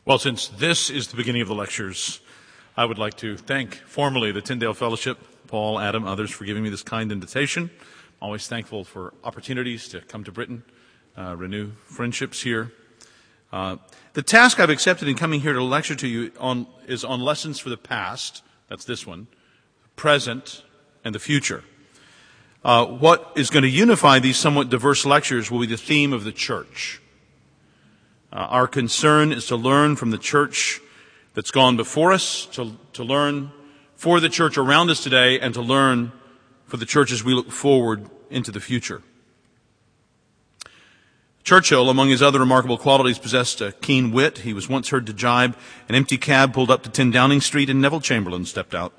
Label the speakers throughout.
Speaker 1: Well, since this is the beginning of the lectures, I would like to thank formally the Tyndale Fellowship, Paul, Adam, others for giving me this kind invitation. I'm always thankful for opportunities to come to Britain, renew friendships here. The task I've accepted in coming here to lecture to you is on lessons for the past, that's this one, present, and the future. What is going to unify these somewhat diverse lectures will be the theme of the church. Our concern is to learn from the church that's gone before us, to learn for the church around us today, and to learn for the church as we look forward into the future. Churchill, among his other remarkable qualities, possessed a keen wit. He was once heard to jibe. An empty cab pulled up to 10 Downing Street, and Neville Chamberlain stepped out.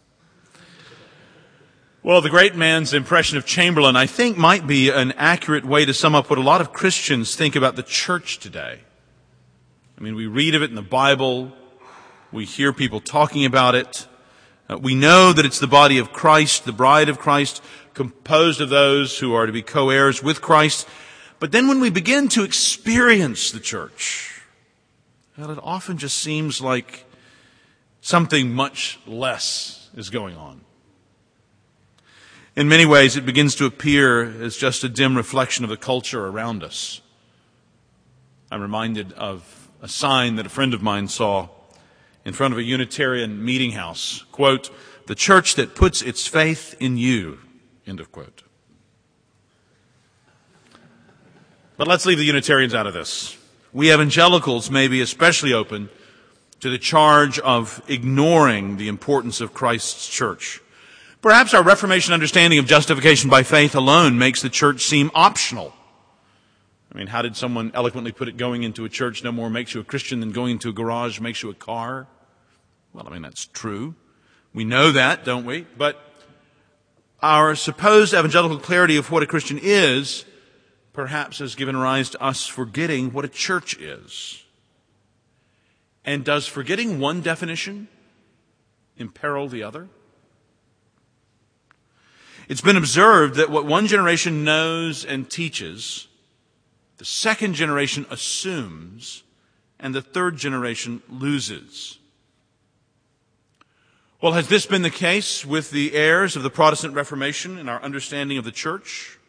Speaker 1: Well, the great man's impression of Chamberlain, I think, might be an accurate way to sum up what a lot of Christians think about the church today. I mean, we read of it in the Bible. We hear people talking about it. We know that it's the body of Christ, the bride of Christ, composed of those who are to be co-heirs with Christ. But then when we begin to experience the church, well, it often just seems like something much less is going on. In many ways, it begins to appear as just a dim reflection of the culture around us. I'm reminded of a sign that a friend of mine saw in front of a Unitarian meeting house. Quote, "The church that puts its faith in you," end of quote. But let's leave the Unitarians out of this. We evangelicals may be especially open to the charge of ignoring the importance of Christ's church. Perhaps our Reformation understanding of justification by faith alone makes the church seem optional. I mean, how did someone eloquently put it? Going into a church no more makes you a Christian than going into a garage makes you a car. Well, I mean, that's true. We know that, don't we? But our supposed evangelical clarity of what a Christian is perhaps has given rise to us forgetting what a church is. And does forgetting one definition imperil the other? It's been observed that what one generation knows and teaches, the second generation assumes, and the third generation loses. Well, has this been the case with the heirs of the Protestant Reformation in our understanding of the church?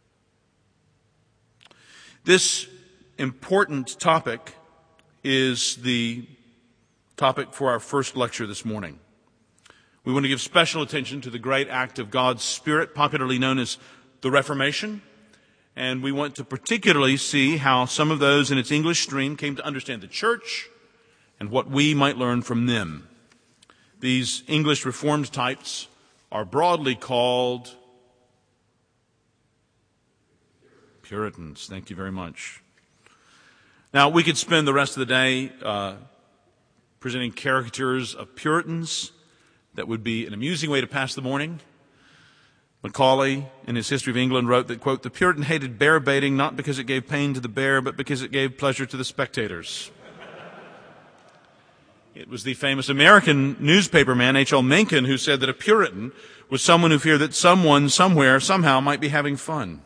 Speaker 1: This important topic is the topic for our first lecture this morning. We want to give special attention to the great act of God's Spirit, popularly known as the Reformation. And we want to particularly see how some of those in its English stream came to understand the church and what we might learn from them. These English Reformed types are broadly called Puritans. Thank you very much. Now, we could spend the rest of the day presenting caricatures of Puritans. That would be an amusing way to pass the morning. Macaulay, in his History of England, wrote that, quote, "The Puritan hated bear baiting not because it gave pain to the bear, but because it gave pleasure to the spectators." It was the famous American newspaper man, H.L. Mencken, who said that a Puritan was someone who feared that someone, somewhere, somehow might be having fun.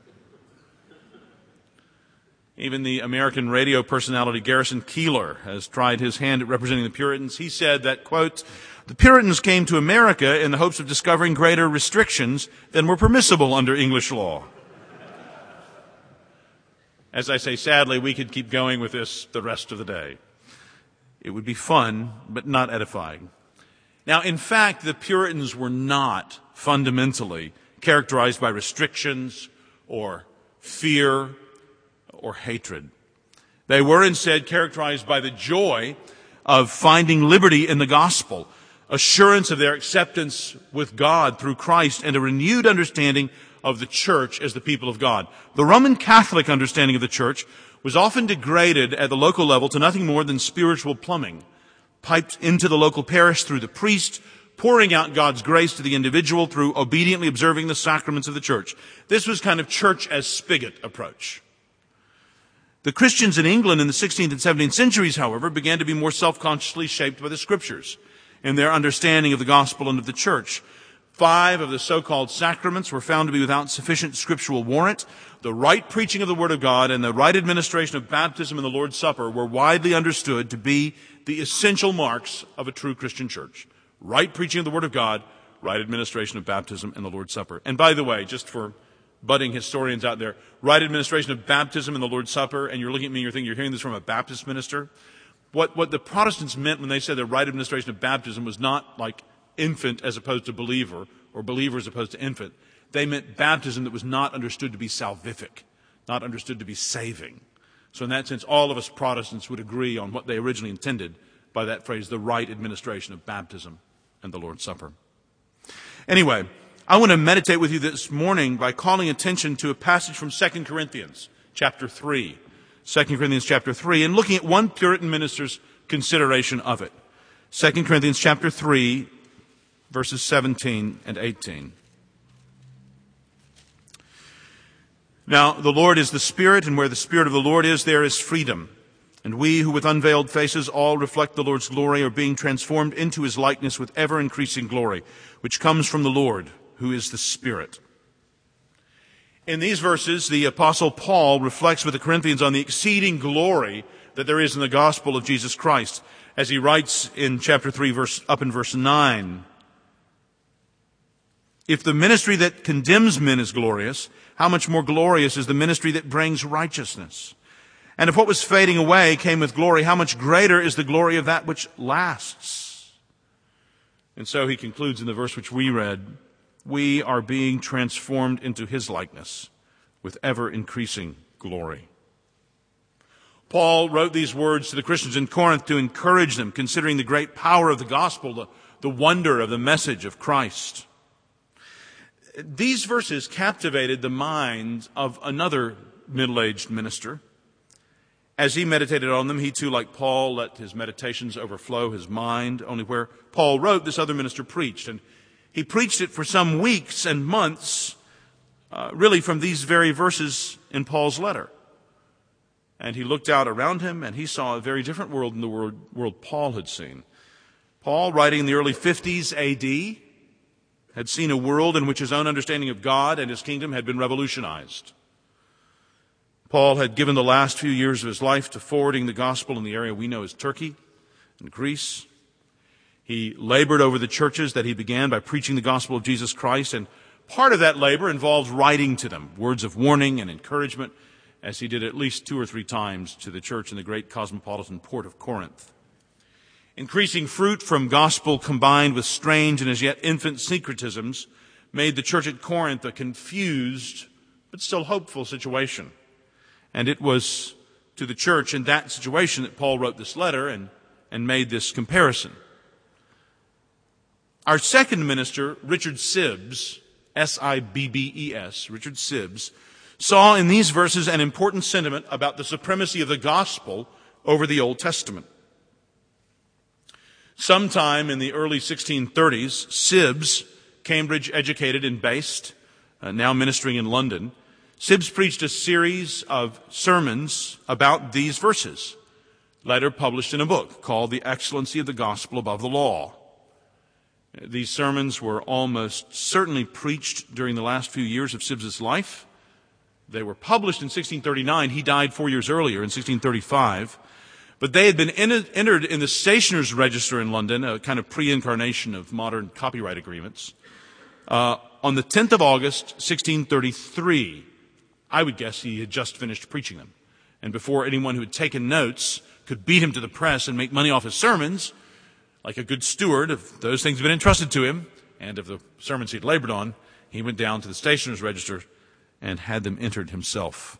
Speaker 1: Even the American radio personality Garrison Keillor has tried his hand at representing the Puritans. He said that, quote, "The Puritans came to America in the hopes of discovering greater restrictions than were permissible under English law." As I say, sadly, we could keep going with this the rest of the day. It would be fun, but not edifying. Now, in fact, the Puritans were not fundamentally characterized by restrictions or fear or hatred. They were instead characterized by the joy of finding liberty in the gospel, assurance of their acceptance with God through Christ, and a renewed understanding of the church as the people of God. The Roman Catholic understanding of the church was often degraded at the local level to nothing more than spiritual plumbing, piped into the local parish through the priest, pouring out God's grace to the individual through obediently observing the sacraments of the church. This was kind of church as spigot approach. The Christians in England in the 16th and 17th centuries, however, began to be more self-consciously shaped by the Scriptures in their understanding of the gospel and of the church. 5 of the so-called sacraments were found to be without sufficient scriptural warrant. The right preaching of the Word of God and the right administration of baptism and the Lord's Supper were widely understood to be the essential marks of a true Christian church. Right preaching of the Word of God, right administration of baptism and the Lord's Supper. And by the way, just for budding historians out there, right administration of baptism and the Lord's Supper, and you're looking at me and you're thinking you're hearing this from a Baptist minister. What the Protestants meant when they said the right administration of baptism was not like infant as opposed to believer, or believer as opposed to infant. They meant baptism that was not understood to be salvific, not understood to be saving. So in that sense, all of us Protestants would agree on what they originally intended by that phrase, the right administration of baptism and the Lord's Supper. Anyway, I want to meditate with you this morning by calling attention to a passage from 2 Corinthians chapter 3. 2 Corinthians chapter 3, and looking at one Puritan minister's consideration of it. 2 Corinthians chapter 3, verses 17 and 18. Now, the Lord is the Spirit, and where the Spirit of the Lord is, there is freedom. And we who with unveiled faces all reflect the Lord's glory are being transformed into His likeness with ever-increasing glory, which comes from the Lord, who is the Spirit. In these verses, the Apostle Paul reflects with the Corinthians on the exceeding glory that there is in the gospel of Jesus Christ, as he writes in chapter 3, up in verse 9. If the ministry that condemns men is glorious, how much more glorious is the ministry that brings righteousness? And if what was fading away came with glory, how much greater is the glory of that which lasts? And so he concludes in the verse which we read, we are being transformed into His likeness with ever-increasing glory. Paul wrote these words to the Christians in Corinth to encourage them, considering the great power of the gospel, the wonder of the message of Christ. These verses captivated the mind of another middle-aged minister. As he meditated on them, he too, like Paul, let his meditations overflow his mind. Only where Paul wrote, this other minister preached. And he preached it for some weeks and months, really from these very verses in Paul's letter. And he looked out around him and he saw a very different world than the world Paul had seen. Paul, writing in the early 50s A.D., had seen a world in which his own understanding of God and His kingdom had been revolutionized. Paul had given the last few years of his life to forwarding the gospel in the area we know as Turkey and Greece. He labored over the churches that he began by preaching the gospel of Jesus Christ, and part of that labor involved writing to them words of warning and encouragement, as he did at least 2 or 3 times to the church in the great cosmopolitan port of Corinth. Increasing fruit from gospel combined with strange and as yet infant syncretisms made the church at Corinth a confused but still hopeful situation. And it was to the church in that situation that Paul wrote this letter and made this comparison. Our second minister, Richard Sibbes, S-I-B-B-E-S, Richard Sibbes, saw in these verses an important sentiment about the supremacy of the gospel over the Old Testament. Sometime in the early 1630s, Sibbes, Cambridge educated and based, now ministering in London, Sibbes preached a series of sermons about these verses, later published in a book called The Excellency of the Gospel Above the Law. These sermons were almost certainly preached during the last few years of Sibbes' life. They were published in 1639. He died 4 years earlier in 1635. But they had been entered in the Stationers' Register in London, a kind of pre-incarnation of modern copyright agreements, on the 10th of August, 1633. I would guess he had just finished preaching them. And before anyone who had taken notes could beat him to the press and make money off his sermons, like a good steward of those things that had been entrusted to him and of the sermons he'd labored on, he went down to the Stationers' Register and had them entered himself.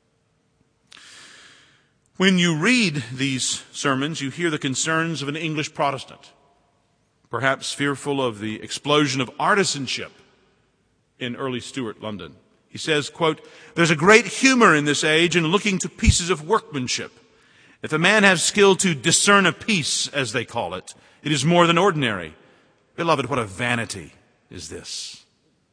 Speaker 1: When you read these sermons, you hear the concerns of an English Protestant, perhaps fearful of the explosion of artisanship in early Stuart London. He says, quote, "There's a great humor in this age in looking to pieces of workmanship. If a man has skill to discern a piece, as they call it, it is more than ordinary. Beloved, what a vanity is this."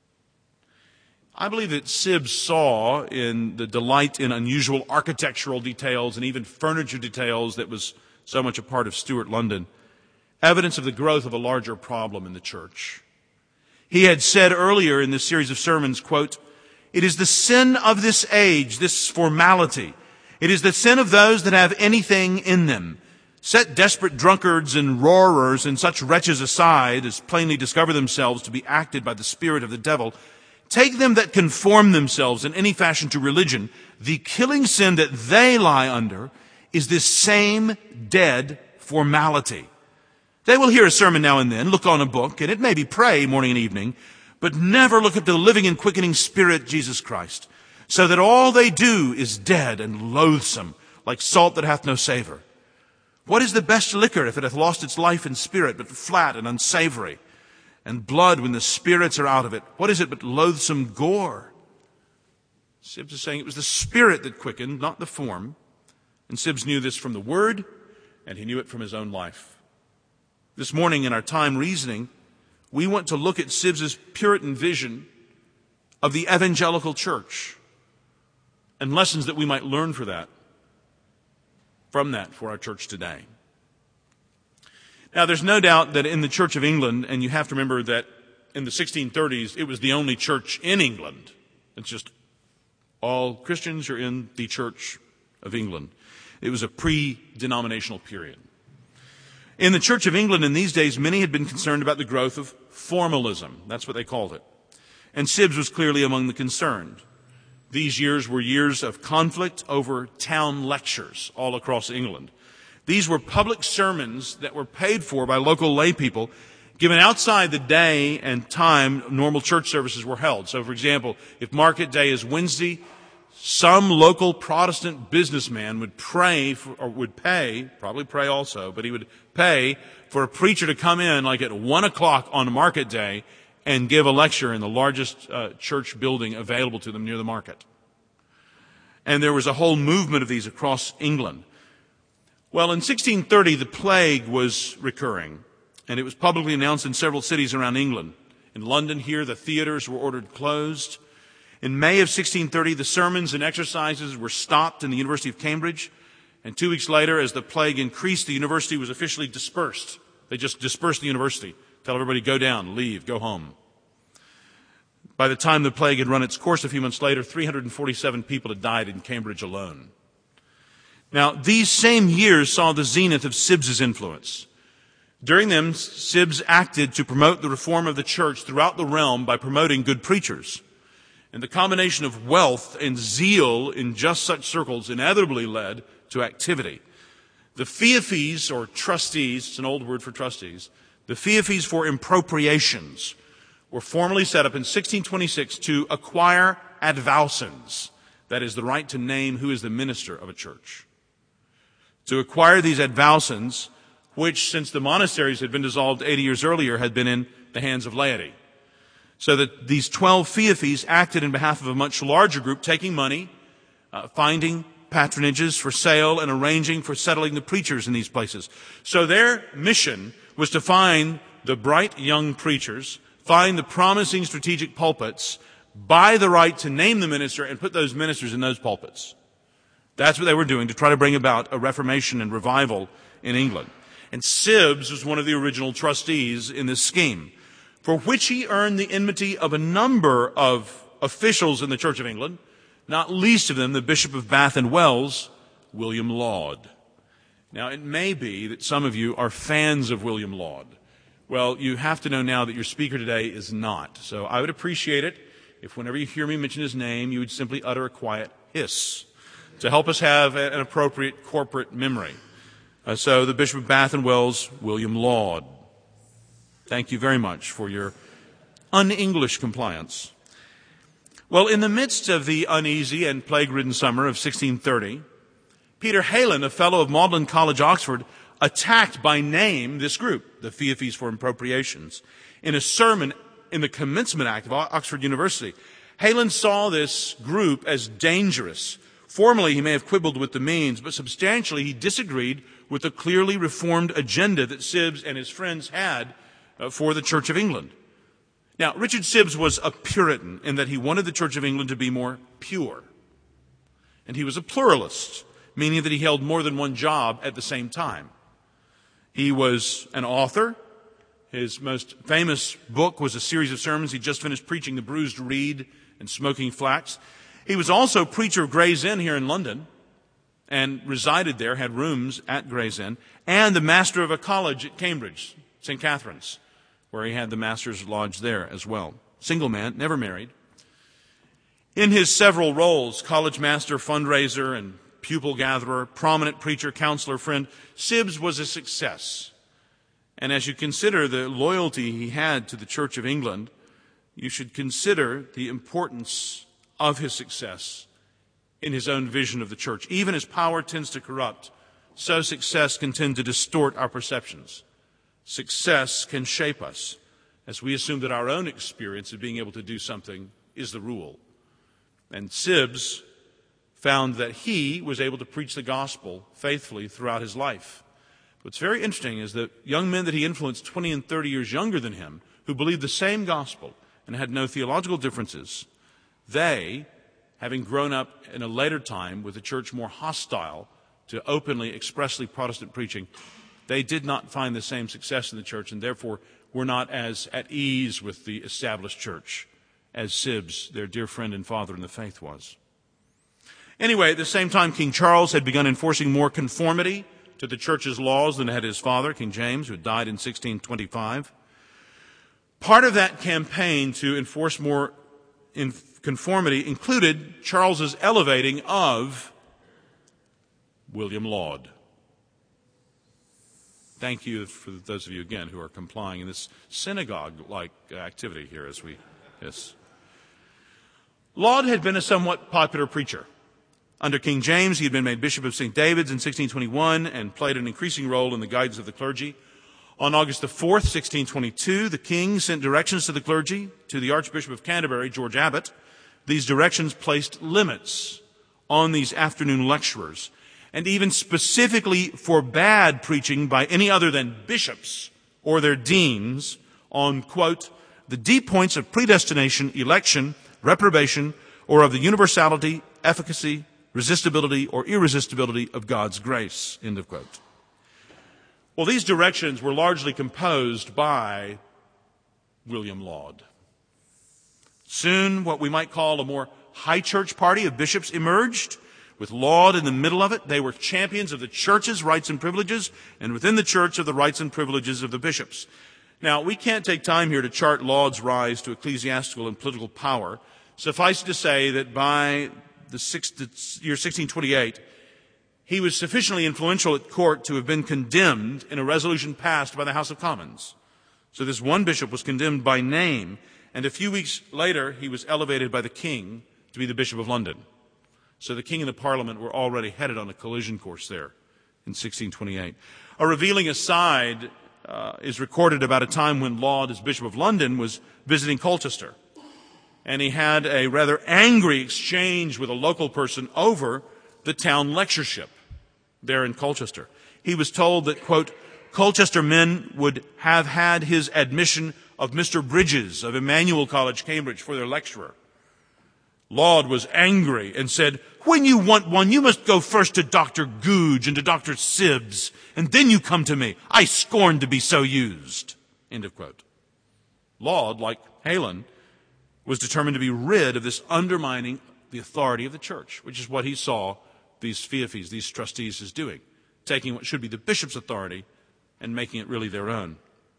Speaker 1: I believe that Sibbes saw in the delight in unusual architectural details and even furniture details that was so much a part of Stuart London, evidence of the growth of a larger problem in the church. He had said earlier in this series of sermons, quote, "It is the sin of this age, this formality. It is the sin of those that have anything in them. Set desperate drunkards and roarers and such wretches aside as plainly discover themselves to be acted by the spirit of the devil. Take them that conform themselves in any fashion to religion. The killing sin that they lie under is this same dead formality. They will hear a sermon now and then, look on a book, and it may be pray morning and evening, but never look up to the living and quickening Spirit, Jesus Christ, so that all they do is dead and loathsome, like salt that hath no savor. What is the best liquor if it hath lost its life and spirit, but flat and unsavory? And blood when the spirits are out of it, what is it but loathsome gore?" Sibbes is saying it was the Spirit that quickened, not the form. And Sibbes knew this from the Word, and he knew it from his own life. This morning in our time reasoning, we want to look at Sibbes's Puritan vision of the evangelical church and lessons that we might learn from that for our church today. Now, there's no doubt that in the Church of England, and you have to remember that in the 1630s, it was the only church in England. It's just all Christians are in the Church of England. It was a pre-denominational period. In the Church of England in these days, many had been concerned about the growth of formalism. That's what they called it. And Sibbes was clearly among the concerned. These years were years of conflict over town lectures all across England. These were public sermons that were paid for by local lay people, given outside the day and time normal church services were held. So, for example, if market day is Wednesday, some local Protestant businessman would pay, probably pray also, but he would pay for a preacher to come in like at 1 o'clock on market day and give a lecture in the largest church building available to them near the market. And there was a whole movement of these across England. Well, in 1630, the plague was recurring, and it was publicly announced in several cities around England. In London here, the theaters were ordered closed. In May of 1630, the sermons and exercises were stopped in the University of Cambridge, and 2 weeks later, as the plague increased, the university was officially dispersed. They just dispersed the university, tell everybody, go down, leave, go home. By the time the plague had run its course a few months later, 347 people had died in Cambridge alone. Now, these same years saw the zenith of Sibbes's influence. During them, Sibbes acted to promote the reform of the church throughout the realm by promoting good preachers. And the combination of wealth and zeal in just such circles inevitably led to activity. The feoffees, or trustees, it's an old word for trustees, the feoffees for impropriations were formally set up in 1626 to acquire advowsons, that is, the right to name who is the minister of a church. To acquire these advowsons, which, since the monasteries had been dissolved 80 years earlier, had been in the hands of laity. So that these 12 feoffees acted in behalf of a much larger group, taking money, finding patronages for sale, and arranging for settling the preachers in these places. So their mission was to find the bright young preachers, find the promising strategic pulpits, buy the right to name the minister, and put those ministers in those pulpits. That's what they were doing to try to bring about a reformation and revival in England. And Sibbes was one of the original trustees in this scheme, for which he earned the enmity of a number of officials in the Church of England, not least of them the Bishop of Bath and Wells, William Laud. Now, it may be that some of you are fans of William Laud. Well, you have to know now that your speaker today is not. So I would appreciate it if whenever you hear me mention his name, you would simply utter a quiet hiss to help us have an appropriate corporate memory. So the Bishop of Bath and Wells, William Laud. Thank you very much for your un-English compliance. Well, in the midst of the uneasy and plague-ridden summer of 1630, Peter Heylin, a fellow of Magdalen College, Oxford, attacked by name this group, the Feoffees for Impropriations, in a sermon in the Commencement Act of Oxford University. Heylin saw this group as dangerous. Formally, he may have quibbled with the means, but substantially he disagreed with the clearly reformed agenda that Sibbes and his friends had for the Church of England. Now, Richard Sibbes was a Puritan in that he wanted the Church of England to be more pure. And he was a pluralist, meaning that he held more than one job at the same time. He was an author, His most famous book was a series of sermons. He just finished preaching The Bruised Reed and Smoking Flax. He was also preacher of Gray's Inn here in London and resided there, had rooms at Gray's Inn, and the master of a college at Cambridge, St. Catherine's, where he had the master's lodge there as well. Single man, never married. In his several roles, college master, fundraiser, and pupil gatherer, prominent preacher, counselor, friend, Sibbes was a success. And as you consider the loyalty he had to the Church of England, you should consider the importance of his success in his own vision of the church. Even as power tends to corrupt, so success can tend to distort our perceptions. Success can shape us as we assume that our own experience of being able to do something is the rule. And Sibbes found that he was able to preach the gospel faithfully throughout his life. What's very interesting is that young men that he influenced 20 and 30 years younger than him, who believed the same gospel and had no theological differences, they, having grown up in a later time with a church more hostile to openly, expressly Protestant preaching, they did not find the same success in the church and therefore were not as at ease with the established church as Sibbes, their dear friend and father in the faith, was. Anyway, at the same time, King Charles had begun enforcing more conformity to the church's laws than had his father, King James, who had died in 1625. Part of that campaign to enforce more conformity included Charles's elevating of William Laud. Thank you for those of you, again, who are complying in this synagogue-like activity here as we... Yes. Laud had been a somewhat popular preacher. Under King James, he had been made Bishop of St. David's in 1621 and played an increasing role in the guidance of the clergy. On August the 4th, 1622, the king sent directions to the clergy, to the Archbishop of Canterbury, George Abbot. These directions placed limits on these afternoon lecturers and even specifically forbade preaching by any other than bishops or their deans on, quote, the deep points of predestination, election, reprobation, or of the universality, efficacy, resistibility, or irresistibility of God's grace, end of quote. Well, these directions were largely composed by William Laud. Soon, what we might call a more high church party of bishops emerged, with Laud in the middle of it. They were champions of the church's rights and privileges, and within the church of the rights and privileges of the bishops. Now, we can't take time here to chart Laud's rise to ecclesiastical and political power. Suffice it to say that by the year 1628, he was sufficiently influential at court to have been condemned in a resolution passed by the House of Commons. So this one bishop was condemned by name, and a few weeks later he was elevated by the king to be the Bishop of London. So the king and the Parliament were already headed on a collision course there in 1628. A revealing aside is recorded about a time when Laud, as Bishop of London, was visiting Colchester. And he had a rather angry exchange with a local person over the town lectureship there in Colchester. He was told that, quote, Colchester men would have had his admission of Mr. Bridges of Emmanuel College, Cambridge, for their lecturer. Laud was angry and said, when you want one, you must go first to Dr. Googe and to Dr. Sibbes, and then you come to me. I scorn to be so used. End of quote. Laud, like Heylin, was determined to be rid of this undermining the authority of the church, which is what he saw these fiefes, these trustees, as doing, taking what should be the bishop's authority and making it really their own.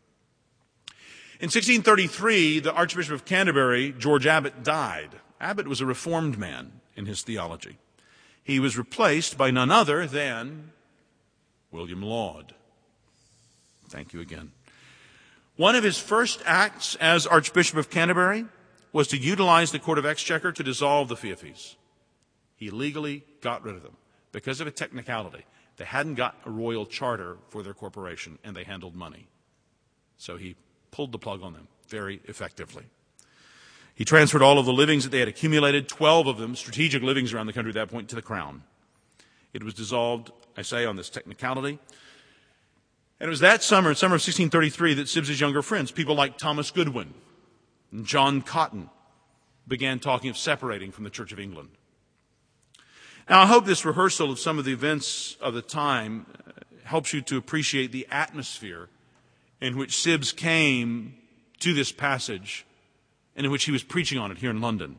Speaker 1: In 1633, the Archbishop of Canterbury, George Abbot, died. Abbot was a reformed man in his theology. He was replaced by none other than William Laud. Thank you again. One of his first acts as Archbishop of Canterbury was to utilize the Court of Exchequer to dissolve the fiefes. He legally got rid of them because of a technicality. They hadn't got a royal charter for their corporation, and they handled money. So he pulled the plug on them very effectively. He transferred all of the livings that they had accumulated, 12 of them, strategic livings around the country at that point, to the crown. It was dissolved, I say, on this technicality. And it was that summer, in summer of 1633, that Sibbes' younger friends, people like Thomas Goodwin and John Cotton, began talking of separating from the Church of England. Now, I hope this rehearsal of some of the events of the time helps you to appreciate the atmosphere in which Sibbes came to this passage and in which he was preaching on it here in London.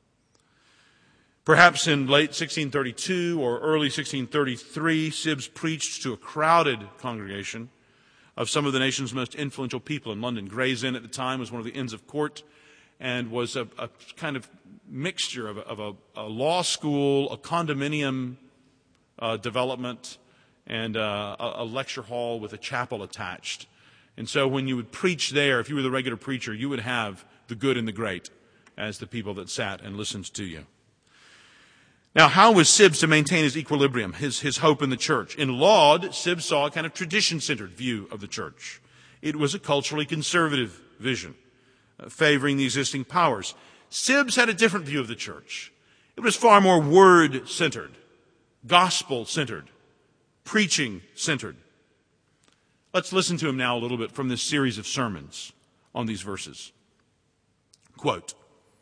Speaker 1: Perhaps in late 1632 or early 1633, Sibbes preached to a crowded congregation of some of the nation's most influential people in London. Gray's Inn at the time was one of the Inns of Court and was a kind of mixture of a law school, a condominium development, and a lecture hall with a chapel attached. And so when you would preach there, if you were the regular preacher, you would have the good and the great as the people that sat and listened to you. Now, how was Sibbes to maintain his equilibrium, his hope in the church? In Laud, Sibbes saw a kind of tradition-centered view of the church. It was a culturally conservative vision, favoring the existing powers. Sibbes had a different view of the church. It was far more word-centered, gospel-centered, preaching-centered. Let's listen to him now a little bit from this series of sermons on these verses. Quote,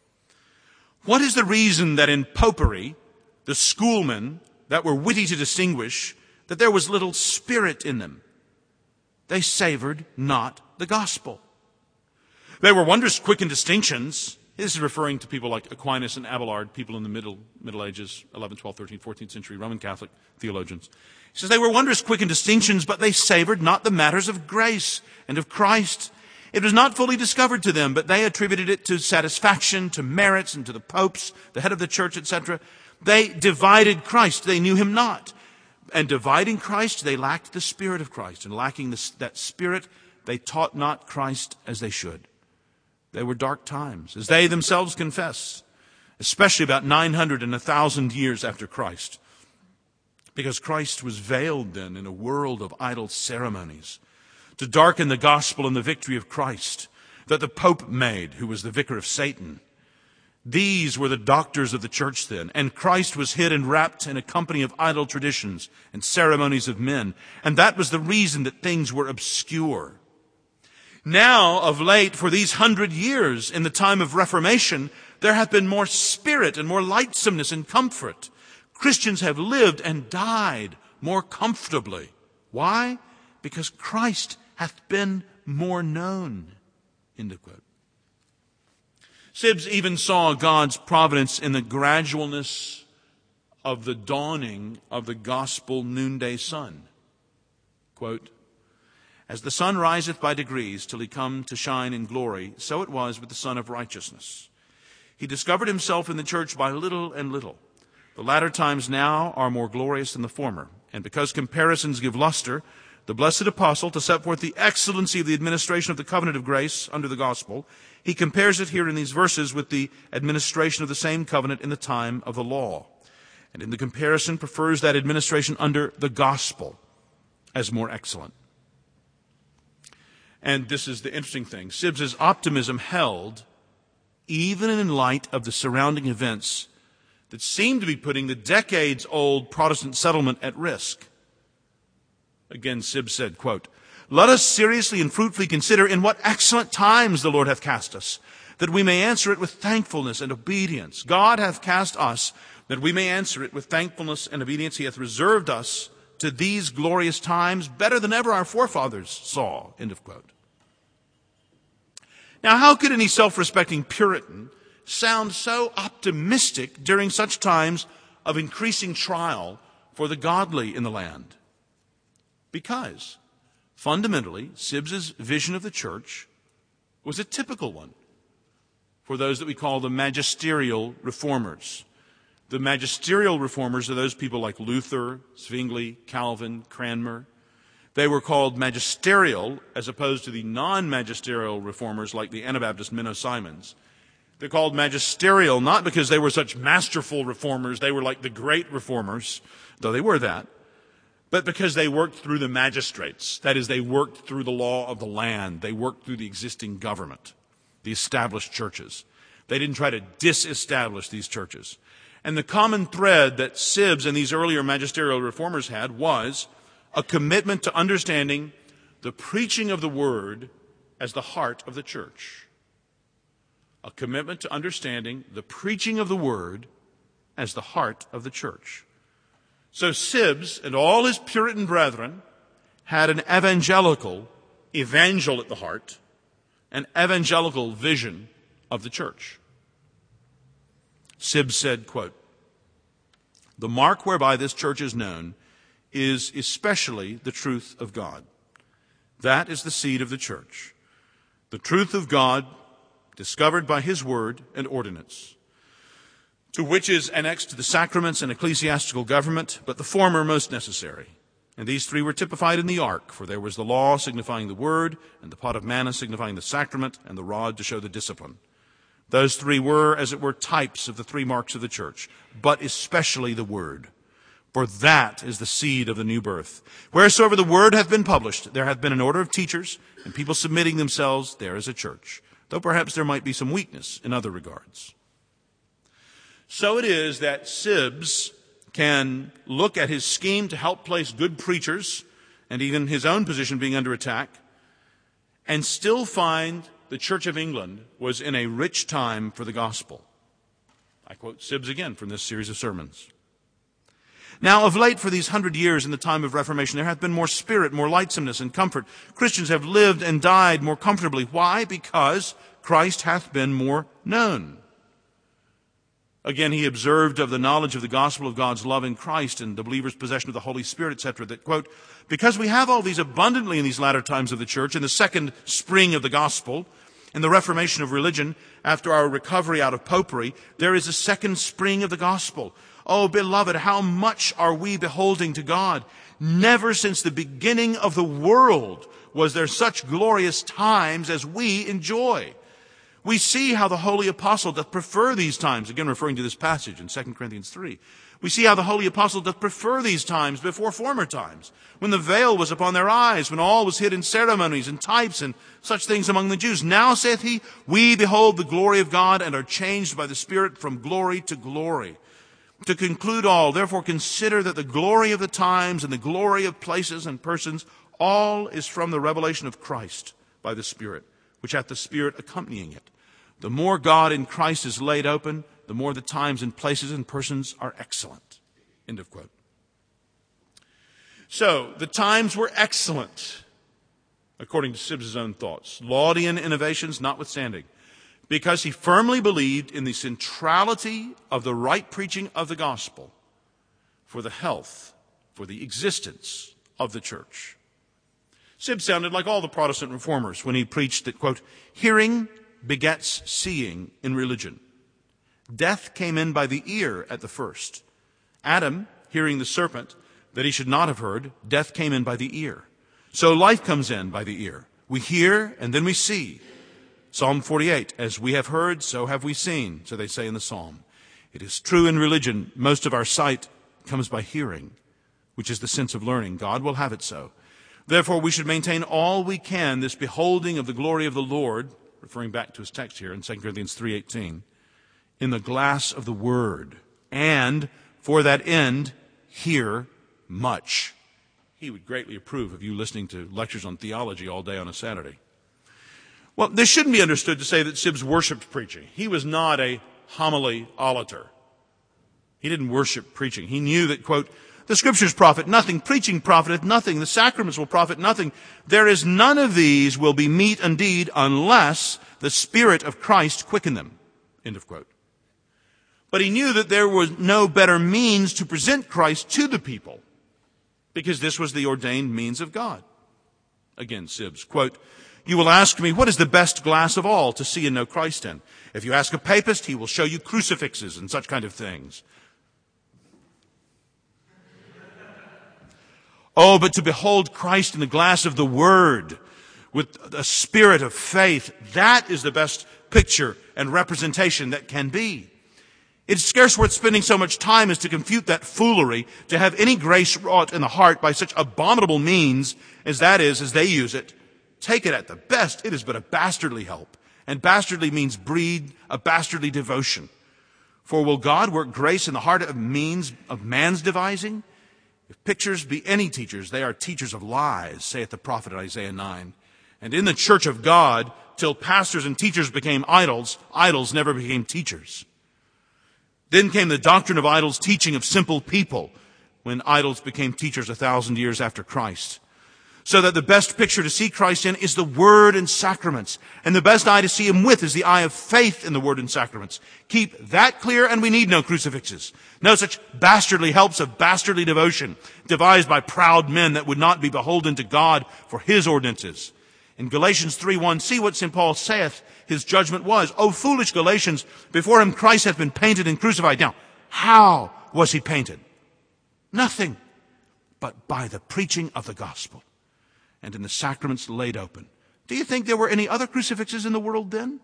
Speaker 1: "What is the reason that in popery, the schoolmen that were witty to distinguish, that there was little spirit in them? They savored not the gospel. They were wondrous quick in distinctions." This is referring to people like Aquinas and Abelard, people in the Middle Ages, 11th, 12th, 13th, 14th century Roman Catholic theologians. He says, "They were wondrous quick in distinctions, but they savored not the matters of grace and of Christ. It was not fully discovered to them, but they attributed it to satisfaction, to merits, and to the popes, the head of the church, etc. They divided Christ. They knew him not. And dividing Christ, they lacked the Spirit of Christ. And lacking that Spirit, they taught not Christ as they should." They were dark times, as they themselves confess, especially about 900 and 1,000 years after Christ, because Christ was veiled then in a world of idle ceremonies to darken the gospel and the victory of Christ that the Pope made, who was the vicar of Satan. These were the doctors of the church then, and Christ was hid and wrapped in a company of idle traditions and ceremonies of men, and that was the reason that things were obscure. Now, of late, for these 100 years, in the time of Reformation, there hath been more spirit and more lightsomeness and comfort. Christians have lived and died more comfortably. Why? Because Christ hath been more known. End of quote. Sibbes even saw God's providence in the gradualness of the dawning of the gospel noonday sun. Quote, "As the sun riseth by degrees till he come to shine in glory, so it was with the Son of Righteousness. He discovered himself in the church by little and little. The latter times now are more glorious than the former. And because comparisons give luster, the blessed apostle, to set forth the excellency of the administration of the covenant of grace under the gospel, he compares it here in these verses with the administration of the same covenant in the time of the law. And in the comparison prefers that administration under the gospel as more excellent." And this is the interesting thing. Sibbes's optimism held even in light of the surrounding events that seemed to be putting the decades-old Protestant settlement at risk. Again, Sibbes said, quote, "Let us seriously and fruitfully consider in what excellent times the Lord hath cast us, that we may answer it with thankfulness and obedience. God hath cast us, that we may answer it with thankfulness and obedience. He hath reserved us to these glorious times, better than ever our forefathers saw." End of quote. Now, how could any self-respecting Puritan sound so optimistic during such times of increasing trial for the godly in the land? Because, fundamentally, Sibbes's vision of the church was a typical one for those that we call the magisterial reformers. The magisterial reformers are those people like Luther, Zwingli, Calvin, Cranmer. They were called magisterial as opposed to the non-magisterial reformers like the Anabaptist Menno Simons. They're called magisterial not because they were such masterful reformers, they were like the great reformers, though they were that, but because they worked through the magistrates. That is, they worked through the law of the land. They worked through the existing government, the established churches. They didn't try to disestablish these churches. And the common thread that Sibbes and these earlier magisterial reformers had was a commitment to understanding the preaching of the word as the heart of the church. A commitment to understanding the preaching of the word as the heart of the church. So Sibbes and all his Puritan brethren had an evangelical evangel at the heart, an evangelical vision of the church. Sibbes said, quote, "The mark whereby this church is known is especially the truth of God. That is the seed of the church, the truth of God discovered by his word and ordinance, to which is annexed the sacraments and ecclesiastical government, but the former most necessary. And these three were typified in the ark, for there was the law signifying the word, and the pot of manna signifying the sacrament, and the rod to show the discipline. Those three were, as it were, types of the three marks of the church, but especially the word. For that is the seed of the new birth. Wheresoever the word hath been published, there hath been an order of teachers, and people submitting themselves, there is a church, though perhaps there might be some weakness in other regards." So it is that Sibbes can look at his scheme to help place good preachers, and even his own position being under attack, and still find the Church of England was in a rich time for the gospel. I quote Sibbes again from this series of sermons. "Now, of late, for these 100 years in the time of Reformation, there hath been more spirit, more lightsomeness, and comfort. Christians have lived and died more comfortably. Why? Because Christ hath been more known." Again, he observed of the knowledge of the gospel of God's love in Christ and the believer's possession of the Holy Spirit, etc., that, quote, "Because we have all these abundantly in these latter times of the church, in the second spring of the gospel, in the reformation of religion, after our recovery out of popery, there is a second spring of the gospel. Oh, beloved, how much are we beholding to God? Never since the beginning of the world was there such glorious times as we enjoy. We see how the holy apostle doth prefer these times," again referring to this passage in 2 Corinthians 3. "We see how the holy apostle doth prefer these times before former times, when the veil was upon their eyes, when all was hid in ceremonies and types and such things among the Jews. Now, saith he, we behold the glory of God and are changed by the Spirit from glory to glory. To conclude all, therefore consider that the glory of the times and the glory of places and persons, all is from the revelation of Christ by the Spirit, which hath the Spirit accompanying it. The more God in Christ is laid open, the more the times and places and persons are excellent." End of quote. So, the times were excellent, according to Sibbes' own thoughts. Laudian innovations notwithstanding, because he firmly believed in the centrality of the right preaching of the gospel for the health, for the existence of the church. Sibbes sounded like all the Protestant reformers when he preached that, quote, "Hearing begets seeing in religion. Death came in by the ear at the first. Adam, hearing the serpent, that he should not have heard, death came in by the ear. So life comes in by the ear. We hear and then we see. Psalm 48, as we have heard, so have we seen, so they say in the psalm. It is true in religion, most of our sight comes by hearing, which is the sense of learning. God will have it so. Therefore, we should maintain all we can this beholding of the glory of the Lord, referring back to his text here in 2 Corinthians 3:18, in the glass of the word, and for that end, hear much. He would greatly approve of you listening to lectures on theology all day on a Saturday. Well, this shouldn't be understood to say that Sibbes worshipped preaching. He was not a homily-olator. He didn't worship preaching. He knew that, quote, "The scriptures profit nothing, preaching profiteth nothing, the sacraments will profit nothing. There is none of these will be meat indeed unless the Spirit of Christ quicken them." End of quote. But he knew that there was no better means to present Christ to the people, because this was the ordained means of God. Again, Sibbes, quote, "You will ask me, what is the best glass of all to see and know Christ in? If you ask a papist, he will show you crucifixes and such kind of things. Oh, but to behold Christ in the glass of the Word with a spirit of faith, that is the best picture and representation that can be. It's scarce worth spending so much time as to confute that foolery, to have any grace wrought in the heart by such abominable means as that is, as they use it. Take it at the best, it is but a bastardly help. And bastardly means breed a bastardly devotion. For will God work grace in the heart of means of man's devising? If pictures be any teachers, they are teachers of lies, saith the prophet in Isaiah 9. And in the church of God, till pastors and teachers became idols, idols never became teachers. Then came the doctrine of idols, teaching of simple people, when idols became teachers 1,000 years after Christ. So that the best picture to see Christ in is the Word and sacraments. And the best eye to see Him with is the eye of faith in the Word and sacraments. Keep that clear and we need no crucifixes. No such bastardly helps of bastardly devotion devised by proud men that would not be beholden to God for His ordinances. In Galatians 3:1, see what St. Paul saith his judgment was. O foolish Galatians, before him Christ hath been painted and crucified. Now, how was He painted? Nothing but by the preaching of the gospel and in the sacraments laid open. Do you think there were any other crucifixes in the world then?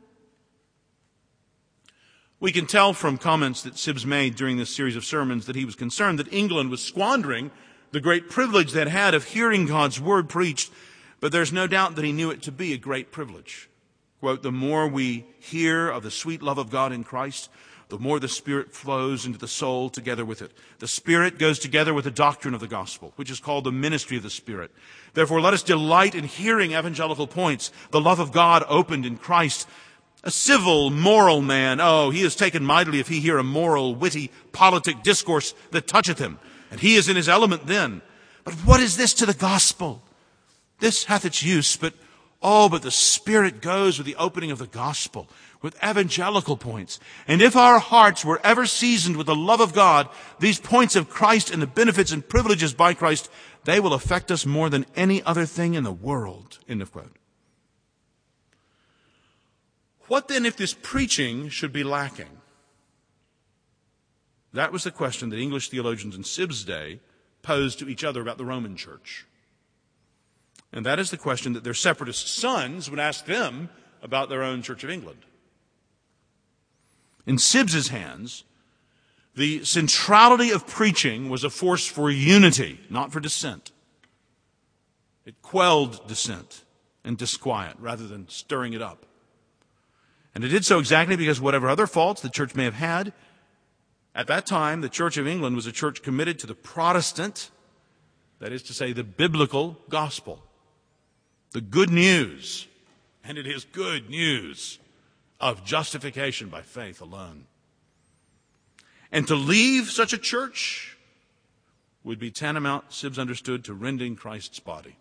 Speaker 1: We can tell from comments that Sibbes made during this series of sermons that he was concerned that England was squandering the great privilege they had had of hearing God's word preached, but there's no doubt that he knew it to be a great privilege. Quote, the more we hear of the sweet love of God in Christ, the more the Spirit flows into the soul together with it. The Spirit goes together with the doctrine of the gospel, which is called the ministry of the Spirit. Therefore, let us delight in hearing evangelical points, the love of God opened in Christ. A civil, moral man, oh, he is taken mightily if he hear a moral, witty, politic discourse that toucheth him. And he is in his element then. But what is this to the gospel? This hath its use, but the Spirit goes with the opening of the gospel, with evangelical points. And if our hearts were ever seasoned with the love of God, these points of Christ and the benefits and privileges by Christ, they will affect us more than any other thing in the world. End of quote. What then if this preaching should be lacking? That was the question that English theologians in Sibbes' day posed to each other about the Roman Church. And that is the question that their separatist sons would ask them about their own Church of England. In Sibbes' hands, the centrality of preaching was a force for unity, not for dissent. It quelled dissent and disquiet rather than stirring it up. And it did so exactly because whatever other faults the church may have had, at that time the Church of England was a church committed to the Protestant, that is to say, the biblical gospel. The good news, and it is good news, of justification by faith alone. And to leave such a church would be tantamount, Sibbes understood, to rending Christ's body.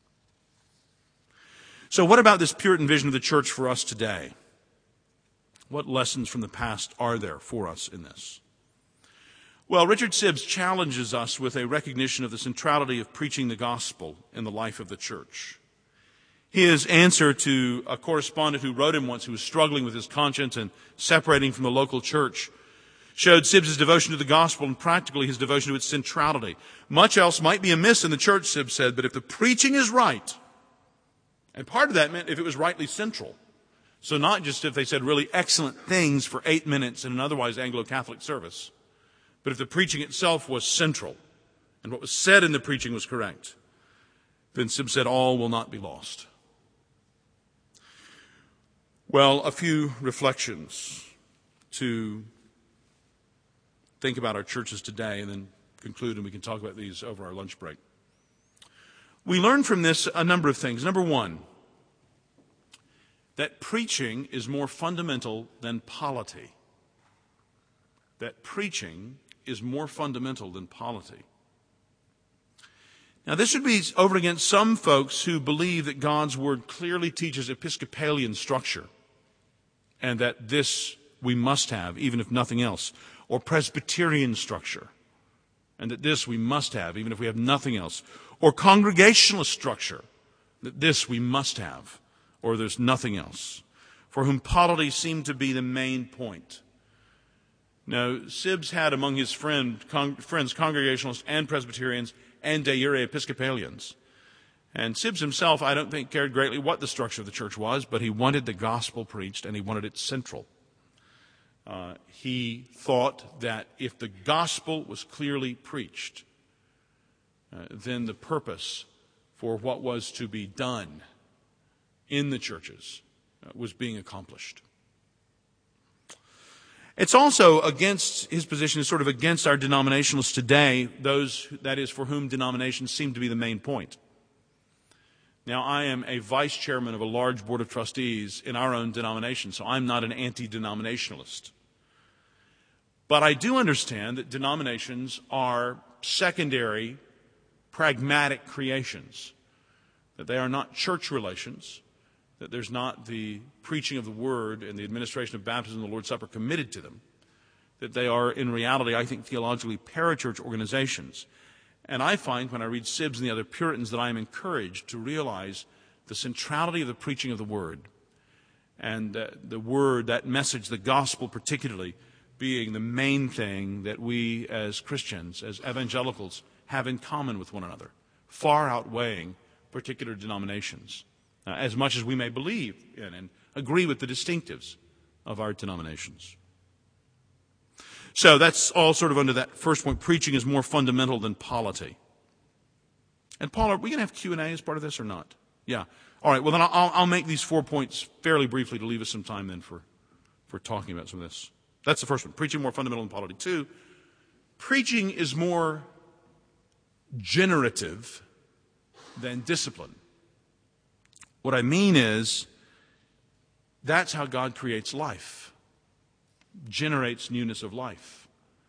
Speaker 1: So what about this Puritan vision of the church for us today? What lessons from the past are there for us in this? Well, Richard Sibbes challenges us with a recognition of the centrality of preaching the gospel in the life of the church. His answer to a correspondent who wrote him once who was struggling with his conscience and separating from the local church showed Sibbes' devotion to the gospel and practically his devotion to its centrality. Much else might be amiss in the church, Sibbes said, but if the preaching is right, and part of that meant if it was rightly central, so not just if they said really excellent things for 8 minutes in an otherwise Anglo-Catholic service, but if the preaching itself was central and what was said in the preaching was correct, then Sibbes said all will not be lost. Well, a few reflections to think about our churches today and then conclude, and we can talk about these over our lunch break. We learn from this a number of things. Number one, that preaching is more fundamental than polity. That preaching is more fundamental than polity. Now, this would be over against some folks who believe that God's Word clearly teaches Episcopalian structure, and that this we must have, even if nothing else, or Presbyterian structure, and that this we must have, even if we have nothing else, or Congregationalist structure, that this we must have, or there's nothing else, for whom polity seemed to be the main point. Now, Sibbes had among his friends Congregationalists and Presbyterians and de jure Episcopalians. And Sibbes himself, I don't think, cared greatly what the structure of the church was, but he wanted the gospel preached and he wanted it central. He thought that if the gospel was clearly preached, then the purpose for what was to be done in the churches was being accomplished. It's also against, his position is sort of against our denominationalists today, those, that is, for whom denominations seem to be the main point. Now, I am a vice chairman of a large board of trustees in our own denomination, so I'm not an anti-denominationalist. But I do understand that denominations are secondary, pragmatic creations that they are not church relations, that there's not the preaching of the Word and the administration of baptism and the Lord's Supper committed to them, that they are in reality, I think, theologically parachurch organizations. And I find when I read Sibbes and the other Puritans that I am encouraged to realize the centrality of the preaching of the Word, and the Word, that message, the gospel particularly, being the main thing that we as Christians, as evangelicals, have in common with one another, far outweighing particular denominations, as much as we may believe in and agree with the distinctives of our denominations. So that's all sort of under that first point. Preaching is more fundamental than polity. And Paul, are we going to have Q&A as part of this or not? Yeah. All right, well then I'll make these 4 points fairly briefly to leave us some time then for talking about some of this. That's the first one. Preaching more fundamental than polity. 2, preaching is more generative than discipline. What I mean is, that's how God creates life, generates newness of life.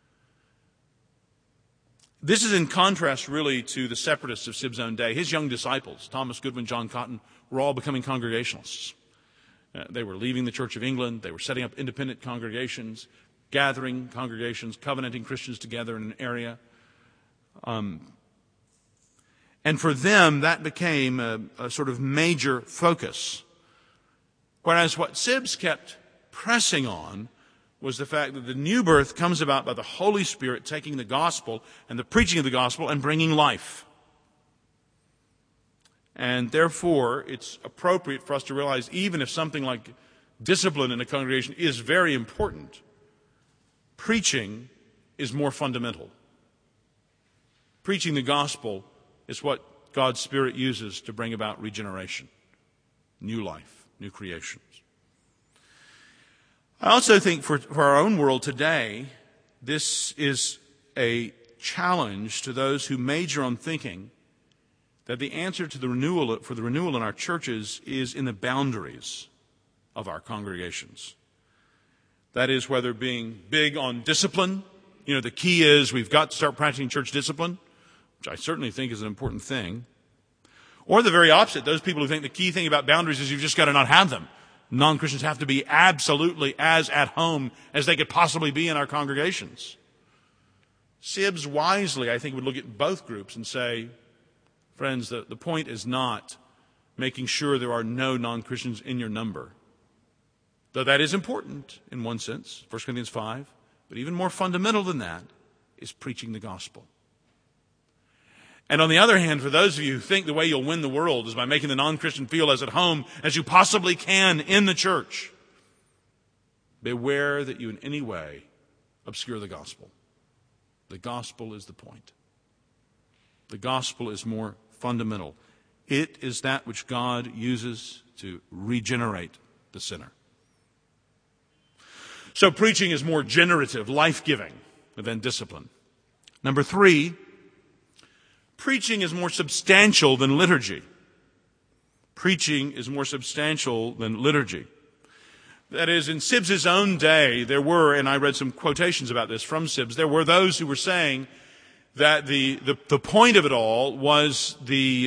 Speaker 1: This is in contrast really to the separatists of Sibbes' own day. His young disciples, Thomas Goodwin, John Cotton, were all becoming Congregationalists. They were leaving the Church of England. They were setting up independent congregations, gathering congregations, covenanting Christians together in an area. And for them, that became a sort of major focus. Whereas what Sibbes kept pressing on was the fact that the new birth comes about by the Holy Spirit taking the gospel and the preaching of the gospel and bringing life. And therefore, it's appropriate for us to realize, even if something like discipline in a congregation is very important, preaching is more fundamental. Preaching the gospel is what God's Spirit uses to bring about regeneration, new life, new creations. I also think for our own world today, this is a challenge to those who major on thinking that the answer to the renewal in our churches is in the boundaries of our congregations. That is, whether being big on discipline, the key is we've got to start practicing church discipline, which I certainly think is an important thing, or the very opposite, those people who think the key thing about boundaries is you've just got to not have them. Non-Christians have to be absolutely as at home as they could possibly be in our congregations. Sibbes wisely, I think, would look at both groups and say, friends, the point is not making sure there are no non-Christians in your number. Though that is important in one sense, 1 Corinthians 5, but even more fundamental than that is preaching the gospel. And on the other hand, for those of you who think the way you'll win the world is by making the non-Christian feel as at home as you possibly can in the church, beware that you in any way obscure the gospel. The gospel is the point. The gospel is more fundamental. It is that which God uses to regenerate the sinner. So preaching is more generative, life-giving than discipline. Number 3, preaching is more substantial than liturgy. Preaching is more substantial than liturgy. That is, in Sibbes' own day, there were, and I read some quotations about this from Sibbes, there were those who were saying that the point of it all was the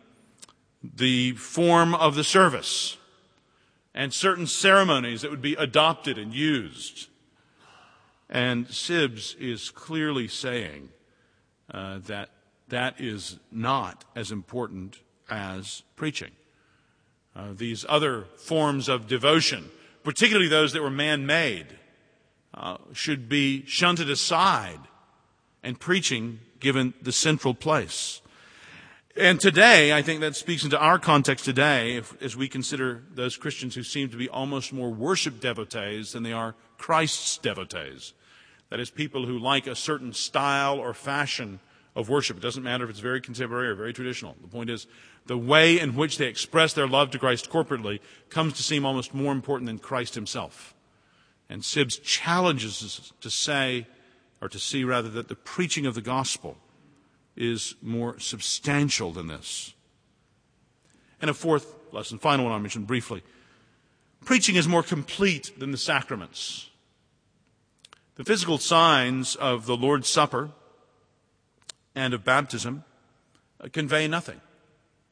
Speaker 1: form of the service and certain ceremonies that would be adopted and used. And Sibbes is clearly saying that is not as important as preaching. These other forms of devotion, particularly those that were man-made, should be shunted aside and preaching given the central place. And today, I think that speaks into our context today, as we consider those Christians who seem to be almost more worship devotees than they are Christ's devotees. That is, people who like a certain style or fashion of worship. It doesn't matter if it's very contemporary or very traditional. The point is, the way in which they express their love to Christ corporately comes to seem almost more important than Christ himself. And Sibbes challenges us to say, or to see rather, that the preaching of the gospel is more substantial than this. And a fourth lesson, final one I'll mention briefly. Preaching is more complete than the sacraments. The physical signs of the Lord's Supper and of baptism convey nothing.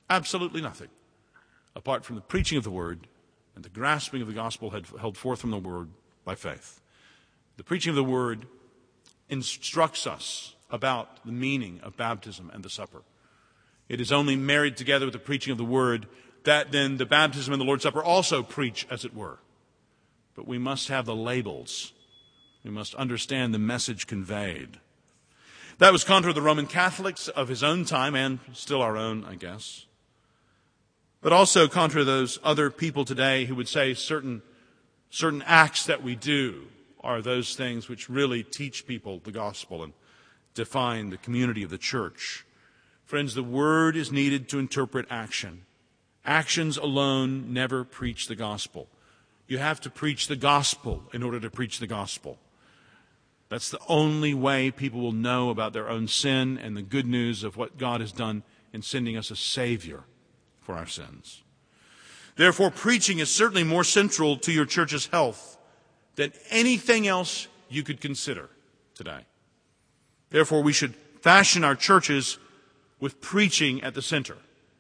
Speaker 1: Absolutely nothing, apart from the preaching of the word and the grasping of the gospel held forth from the word by faith. The preaching of the word instructs us about the meaning of baptism and the supper. It is only married together with the preaching of the word that then the baptism and the Lord's Supper also preach, as it were. But we must have the labels. We must understand the message conveyed. That was contrary to the Roman Catholics of his own time, and still our own, I guess. But also contrary to those other people today who would say certain acts that we do are those things which really teach people the gospel and define the community of the church. Friends, the word is needed to interpret action. Actions alone never preach the gospel. You have to preach the gospel in order to preach the gospel. That's the only way people will know about their own sin and the good news of what God has done in sending us a Savior for our sins. Therefore, preaching is certainly more central to your church's health than anything else you could consider today. Therefore, we should fashion our churches with preaching at the center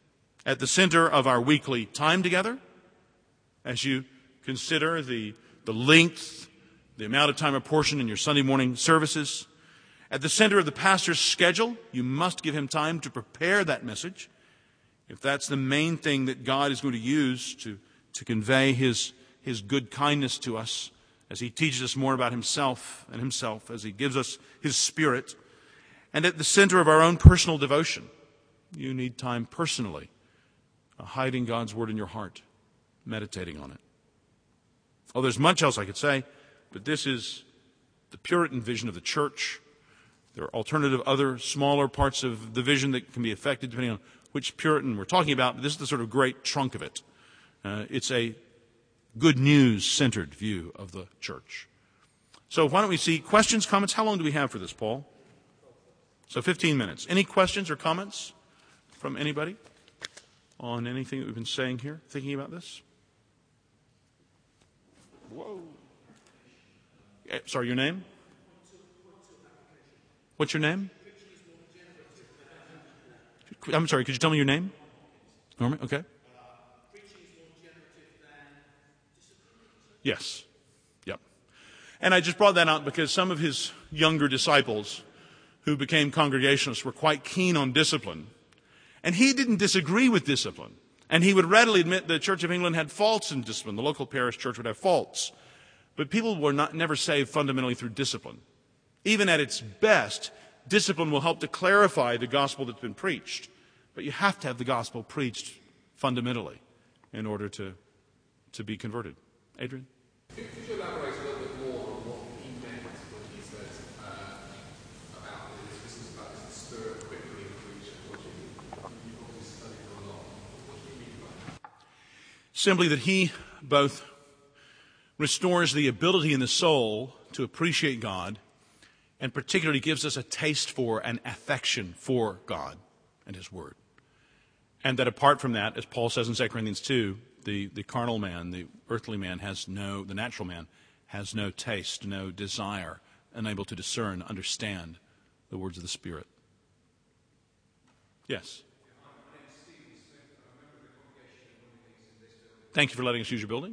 Speaker 1: of our weekly time together, as you consider the length, the amount of time apportioned in your Sunday morning services. At the center of the pastor's schedule, you must give him time to prepare that message. If that's the main thing that God is going to use to convey his good kindness to us, as he teaches us more about himself, as he gives us his Spirit. And at the center of our own personal devotion, you need time personally, hiding God's word in your heart, meditating on it. Oh, there's much else I could say, but this is the Puritan vision of the church. There are alternative other smaller parts of the vision that can be affected depending on which Puritan we're talking about, but this is the sort of great trunk of it. It's a good news-centered view of the church. So why don't we see questions, comments? How long do we have for this, Paul? So 15 minutes. Any questions or comments from anybody on anything that we've been saying here, thinking about this? Whoa. Sorry, your name? What's your name? I'm sorry, could you tell me your name? Norman, okay. Yes. Yep. And I just brought that out because some of his younger disciples who became Congregationalists were quite keen on discipline. And he didn't disagree with discipline. And he would readily admit the Church of England had faults in discipline. The local parish church would have faults. But people were never saved fundamentally through discipline. Even at its best, discipline will help to clarify the gospel that's been preached. But you have to have the gospel preached fundamentally in order to be converted. Adrian?
Speaker 2: Could you elaborate a little bit more on what he meant when he said about this is about the Spirit quickly preaching? What do you mean? You've obviously studied it a lot. What do you mean by that?
Speaker 1: Simply that he both restores the ability in the soul to appreciate God and particularly gives us a taste for and affection for God and his word. And that apart from that, as Paul says in 2 Corinthians 2, the carnal man, the earthly man the natural man has no taste, no desire, unable to discern, understand the words of the Spirit. Yes? Thank you for letting us use your building.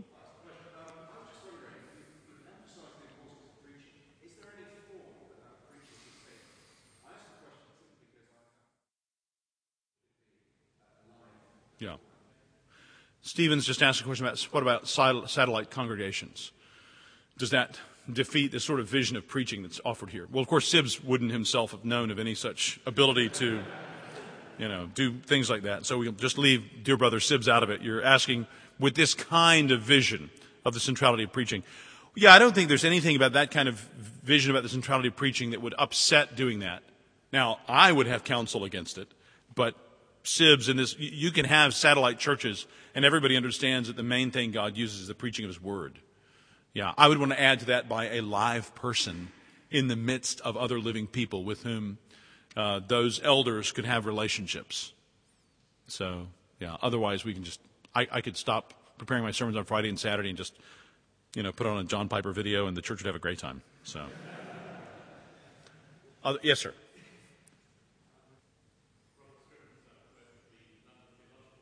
Speaker 1: Yeah. Stevens just asked a question about what about satellite congregations? Does that defeat the sort of vision of preaching that's offered here? Well, of course, Sibbs wouldn't himself have known of any such ability to, do things like that. So we'll just leave dear brother Sibbs out of it. You're asking with this kind of vision of the centrality of preaching. Yeah, I don't think there's anything about that kind of vision about the centrality of preaching that would upset doing that. Now, I would have counsel against it, but Sibbs and this, you can have satellite churches and everybody understands that the main thing God uses is the preaching of his word. Yeah, I would want to add to that by a live person in the midst of other living people with whom those elders could have relationships. So, yeah, otherwise we can just, I could stop preparing my sermons on Friday and Saturday and just, put on a John Piper video and the church would have a great time. So, yes, sir.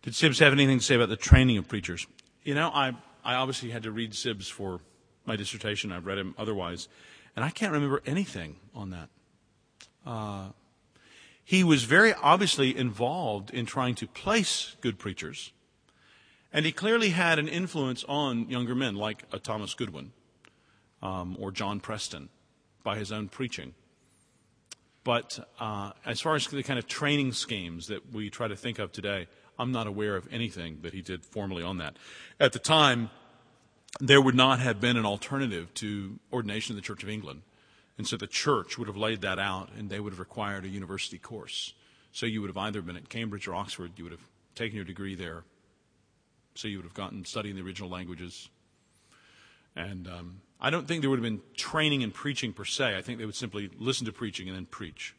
Speaker 1: Did Sibbs have anything to say about the training of preachers? You know, I obviously had to read Sibbs for my dissertation. I've read him otherwise, and I can't remember anything on that. He was very obviously involved in trying to place good preachers, and he clearly had an influence on younger men like a Thomas Goodwin or John Preston by his own preaching. But as far as the kind of training schemes that we try to think of today, I'm not aware of anything that he did formally on that. At the time, there would not have been an alternative to ordination in the Church of England. And so the church would have laid that out, and they would have required a university course. So you would have either been at Cambridge or Oxford. You would have taken your degree there. So you would have gotten studying the original languages. And I don't think there would have been training in preaching per se. I think they would simply listen to preaching and then preach.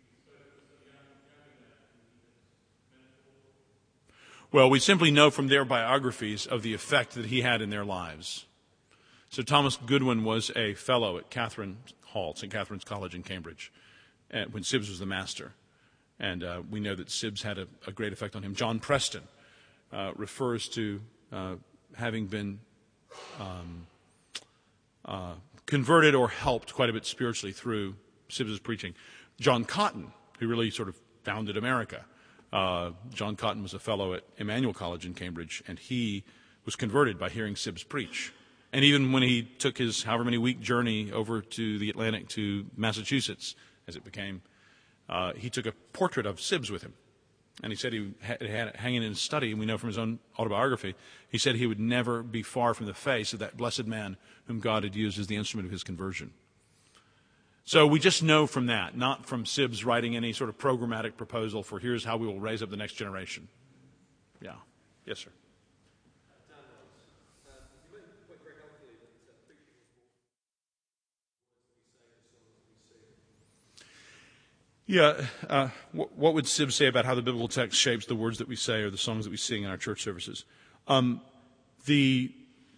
Speaker 1: Well, we simply know from their biographies of the effect that he had in their lives. So Thomas Goodwin was a fellow at Catherine Hall, St. Catherine's College in Cambridge, when Sibbs was the master. And we know that Sibbs had a great effect on him. John Preston refers to having been converted or helped quite a bit spiritually through Sibbs's preaching. John Cotton, who really sort of founded America. John Cotton was a fellow at Emmanuel College in Cambridge, and he was converted by hearing Sibbs preach. And even when he took his however many week journey over to the Atlantic to Massachusetts, as it became, he took a portrait of Sibbs with him. And he said he had it hanging in his study, and we know from his own autobiography, he said he would never be far from the face of that blessed man whom God had used as the instrument of his conversion. So we just know from that, not from Sibbs writing any sort of programmatic proposal for here's how we will raise up the next generation. Yeah. Yes, sir. Yeah. What would Sibbs say about how the biblical text shapes the words that we say or the songs that we sing in our church services? The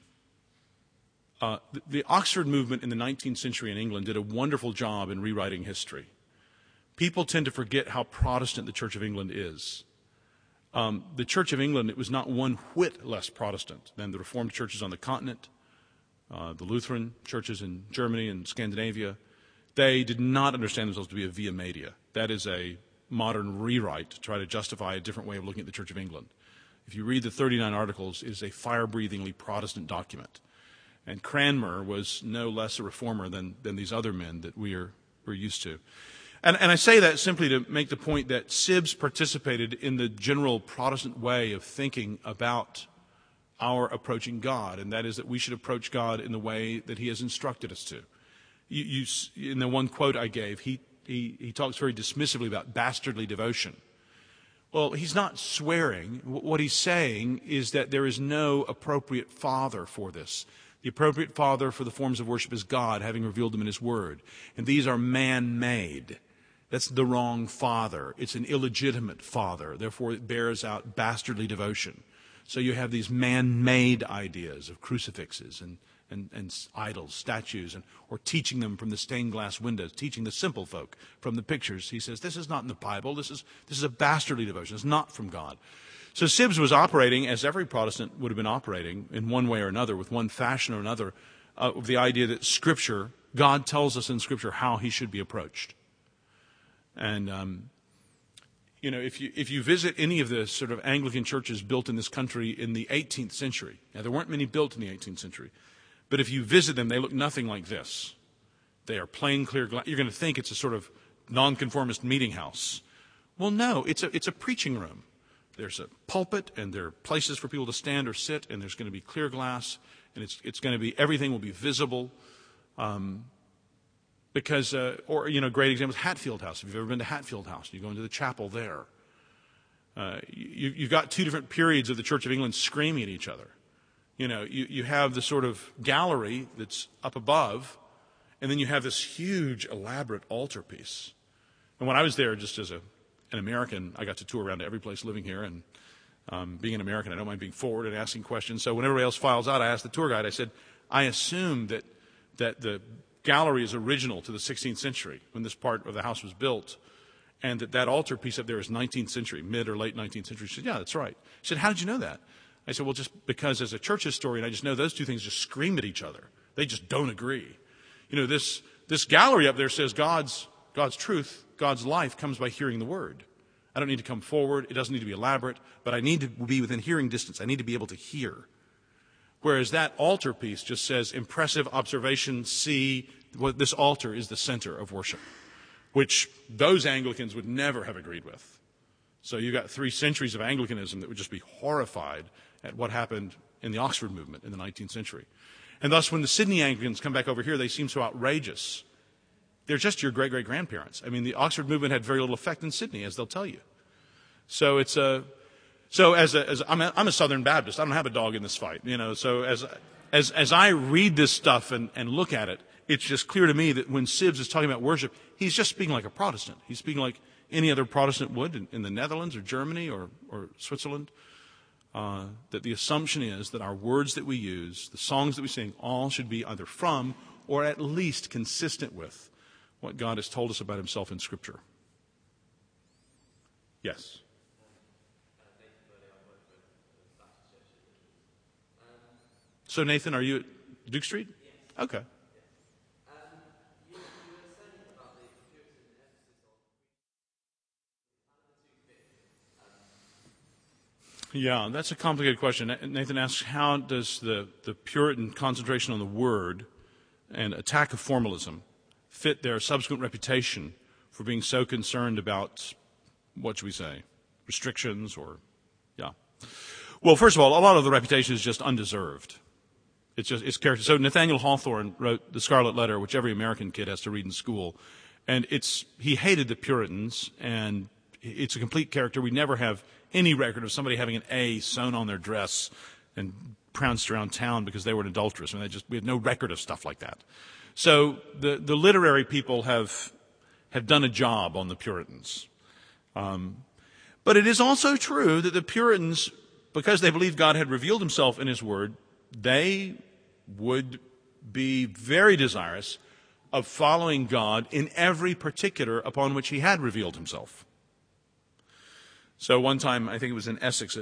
Speaker 1: Oxford movement in the 19th century in England did a wonderful job in rewriting history. People tend to forget how Protestant the Church of England is. The Church of England, it was not one whit less Protestant than the Reformed churches on the continent, the Lutheran churches in Germany and Scandinavia. They did not understand themselves to be a via media. That is a modern rewrite to try to justify a different way of looking at the Church of England. If you read the 39 Articles, it is a fire-breathingly Protestant document. And Cranmer was no less a reformer than these other men that we're used to. And I say that simply to make the point that Sibbs participated in the general Protestant way of thinking about our approaching God, and that is that we should approach God in the way that he has instructed us to. In the one quote I gave, he talks very dismissively about bastardly devotion. Well, he's not swearing. What he's saying is that there is no appropriate father for this. The appropriate father for the forms of worship is God, having revealed them in his word. And these are man-made. That's the wrong father. It's an illegitimate father. Therefore, it bears out bastardly devotion. So you have these man-made ideas of crucifixes and idols, statues, or teaching them from the stained glass windows, teaching the simple folk from the pictures. He says, this is not in the Bible. This is a bastardly devotion. It's not from God. So Sibbs was operating, as every Protestant would have been operating, in one way or another, with one fashion or another, of the idea that Scripture, God tells us in Scripture how he should be approached. And, if you visit any of the sort of Anglican churches built in this country in the 18th century, now there weren't many built in the 18th century, but if you visit them, they look nothing like this. They are plain, clear glass. You're going to think it's a sort of nonconformist meeting house. Well, no, it's a preaching room. There's a pulpit, and there are places for people to stand or sit, and there's going to be clear glass, and it's going to be, everything will be visible. Because, great example is Hatfield House. If you've ever been to Hatfield House, you go into the chapel there. You've got two different periods of the Church of England screaming at each other. You have the sort of gallery that's up above, and then you have this huge, elaborate altarpiece. And when I was there, just as an American, I got to tour around to every place living here, and being an American, I don't mind being forward and asking questions. So when everybody else files out, I asked the tour guide, I said, I assume that the gallery is original to the 16th century when this part of the house was built. and that altarpiece up there is 19th century, mid or late 19th century. She said, yeah, that's right. She said, how did you know that? I said, well, just because as a church historian, I just know those two things just scream at each other. They just don't agree. This gallery up there says God's truth, God's life comes by hearing the word. I don't need to come forward. It doesn't need to be elaborate, but I need to be within hearing distance. I need to be able to hear. Whereas that altarpiece just says impressive observation, see, what this altar is the center of worship, which those Anglicans would never have agreed with. So you've got 3 centuries of Anglicanism that would just be horrified at what happened in the Oxford movement in the 19th century. And thus, when the Sydney Anglicans come back over here, they seem so outrageous. They're just your great-great-grandparents. I mean, the Oxford movement had very little effect in Sydney, as they'll tell you. So it's I'm a Southern Baptist. I don't have a dog in this fight, So as I read this stuff and look at it, it's just clear to me that when Sibbes is talking about worship, he's just speaking like a Protestant. He's speaking like any other Protestant would in the Netherlands or Germany or Switzerland. That the assumption is that our words that we use, the songs that we sing, all should be either from or at least consistent with what God has told us about himself in Scripture. Yes? So, Nathan, are you at Duke Street? Okay. Yeah, that's a complicated question. Nathan asks, how does the Puritan concentration on the word and attack of formalism fit their subsequent reputation for being so concerned about, what should we say, restrictions or, yeah. Well, first of all, a lot of the reputation is just undeserved. It's character. So Nathaniel Hawthorne wrote The Scarlet Letter, which every American kid has to read in school. And he hated the Puritans, and it's a complete character. We never have any record of somebody having an A sewn on their dress and trounced around town because they were an adulteress. I mean, we have no record of stuff like that. So the literary people have done a job on the Puritans. But it is also true that the Puritans, because they believed God had revealed himself in his word, they would be very desirous of following God in every particular upon which he had revealed himself. So one time, I think it was in Essex,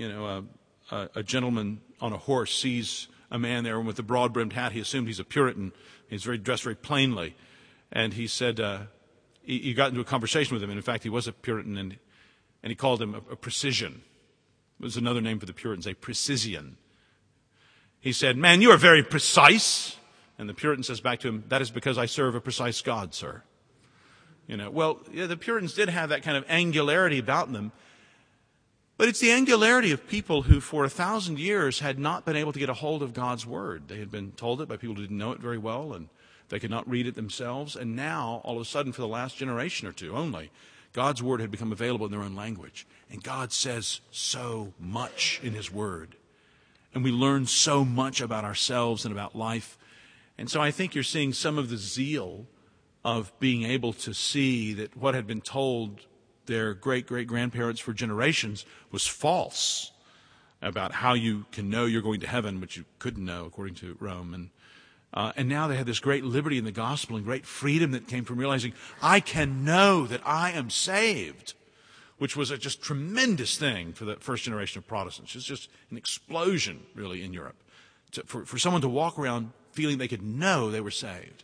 Speaker 1: a gentleman on a horse sees a man there with a broad-brimmed hat. He assumed he's a Puritan. He's dressed very plainly. And he said, he got into a conversation with him, and in fact, he was a Puritan, and he called him a precisian. It was another name for the Puritans, a precisian. He said, man, you are very precise. And the Puritan says back to him, that is because I serve a precise God, sir. Well, yeah, the Puritans did have that kind of angularity about them. But it's the angularity of people who for 1,000 years had not been able to get a hold of God's word. They had been told it by people who didn't know it very well, and they could not read it themselves. And now, all of a sudden, for the last generation or two only, God's word had become available in their own language. And God says so much in his word. And we learn so much about ourselves and about life. And so I think you're seeing some of the zeal of being able to see that what had been told their great-great-grandparents for generations was false about how you can know you're going to heaven, which you couldn't know according to Rome. And now they have this great liberty in the gospel and great freedom that came from realizing, I can know that I am saved, which was a just tremendous thing for the first generation of Protestants. It's just an explosion, really, in Europe. For someone to walk around feeling they could know they were saved.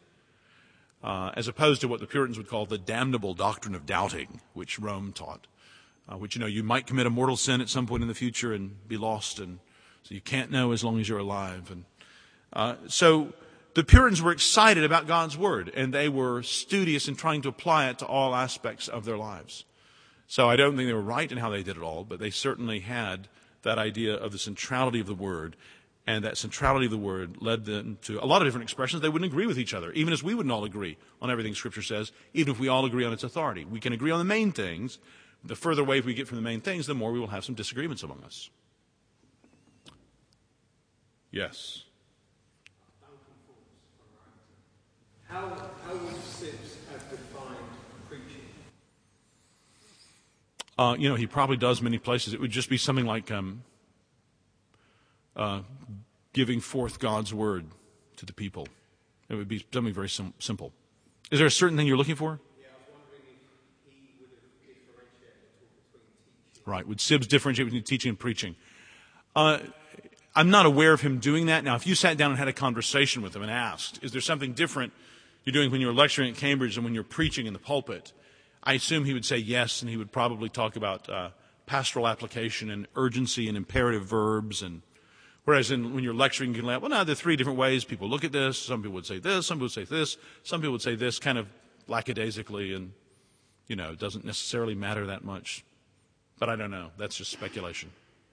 Speaker 1: As opposed to what the Puritans would call the damnable doctrine of doubting, which Rome taught. Which, you might commit a mortal sin at some point in the future and be lost, and so you can't know as long as you're alive. And so the Puritans were excited about God's word, and they were studious in trying to apply it to all aspects of their lives. So I don't think they were right in how they did it all, but they certainly had that idea of the centrality of the word. And that centrality of the word led them to a lot of different expressions. They wouldn't agree with each other, even as we wouldn't all agree on everything Scripture says, even if we all agree on its authority. We can agree on the main things. The further away we get from the main things, the more we will have some disagreements among us. Yes?
Speaker 3: How would Sibbes have defined preaching?
Speaker 1: He probably does many places. It would just be something like giving forth God's word to the people. It would be something very simple. Is there a certain thing you're looking for?
Speaker 3: Yeah, I was wondering if he would have
Speaker 1: Right. Would Sibbes differentiate between teaching and preaching? I'm not aware of him doing that. Now, if you sat down and had a conversation with him and asked, is there something different you're doing when you're lecturing at Cambridge and when you're preaching in the pulpit? I assume he would say yes, and he would probably talk about pastoral application and urgency and imperative verbs. And whereas when you're lecturing, you can well, no, there are three different ways people look at this. Some people would say this, some people would say this, some people would say this kind of lackadaisically, and, it doesn't necessarily matter that much. But I don't know. That's just speculation.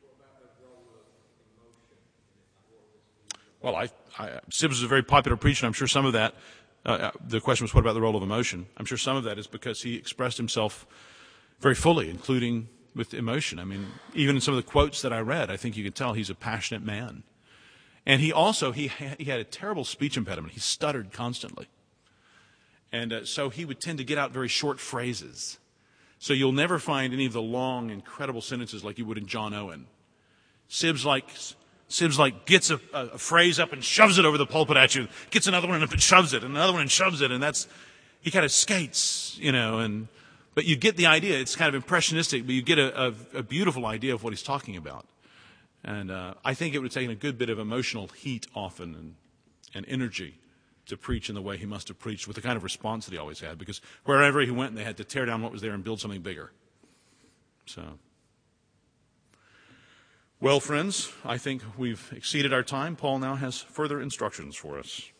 Speaker 1: Well, Sibbes is a very popular preacher, and I'm sure some of that, the question was, what about the role of emotion? I'm sure some of that is because he expressed himself very fully, including with emotion. I mean, even in some of the quotes that I read, I think you can tell he's a passionate man. And he had a terrible speech impediment. He stuttered constantly. And so he would tend to get out very short phrases. So you'll never find any of the long, incredible sentences like you would in John Owen. Sibbes gets a phrase up and shoves it over the pulpit at you, gets another one and shoves it, and another one and shoves it, and he kind of skates, but you get the idea. It's kind of impressionistic, but you get a beautiful idea of what he's talking about. And I think it would have taken a good bit of emotional heat often and energy to preach in the way he must have preached with the kind of response that he always had, because wherever he went, they had to tear down what was there and build something bigger. So, well, friends, I think we've exceeded our time. Paul now has further instructions for us.